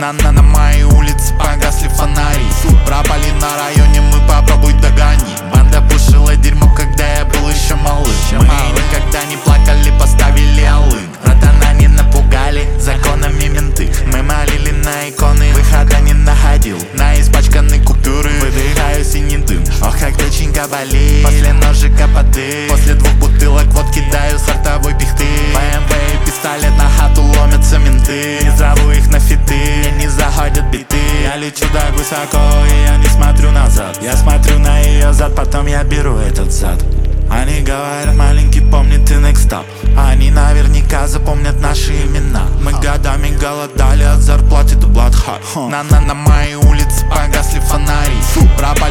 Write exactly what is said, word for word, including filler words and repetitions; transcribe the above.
На-на на моей улице погасли фонари. Пропали на районе, мы попробуй догони. Банда пушила дерьмо, когда я был еще малым. Мы никогда не плакали, поставили алын. Братана не напугали законами менты. Мы молили на иконы, выхода не находил. На испачканные купюры выдыхаю синий дым. Ох, как печенька болит после ножика поты. После двух бутылок водки даю сортовой пихты. бэ эм вэ и пистолет на хату ломятся менты. Не зову их на фиты, мне не заходят биты. Я лечу так высоко, и я не смотрю назад. Я смотрю на ее зад, потом я беру этот зад. Они говорят, маленький, помни ты next up. Они наверняка запомнят наши имена. Мы годами голодали от зарплаты до блатха. На-на на моей улице погасли фонари. Пропали